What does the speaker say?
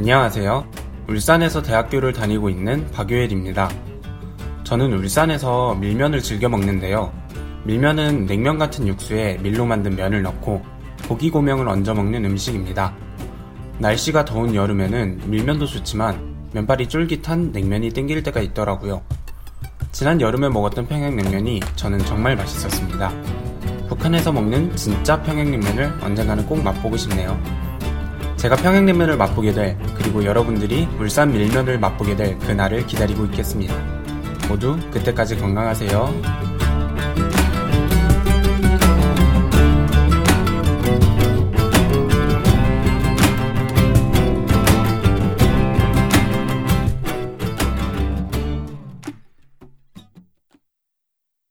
안녕하세요. 울산에서 대학교를 다니고 있는 박요엘입니다. 저는 울산에서 밀면을 즐겨 먹는데요. 밀면은 냉면 같은 육수에 밀로 만든 면을 넣고 고기 고명을 얹어 먹는 음식입니다. 날씨가 더운 여름에는 밀면도 좋지만 면발이 쫄깃한 냉면이 땡길 때가 있더라고요. 지난 여름에 먹었던 평양냉면이 저는 정말 맛있었습니다. 북한에서 먹는 진짜 평양냉면을 언젠가는 꼭 맛보고 싶네요. 제가 평양냉면을 맛보게 될, 그리고 여러분들이 울산 밀면을 맛보게 될 그날을 기다리고 있겠습니다. 모두 그때까지 건강하세요.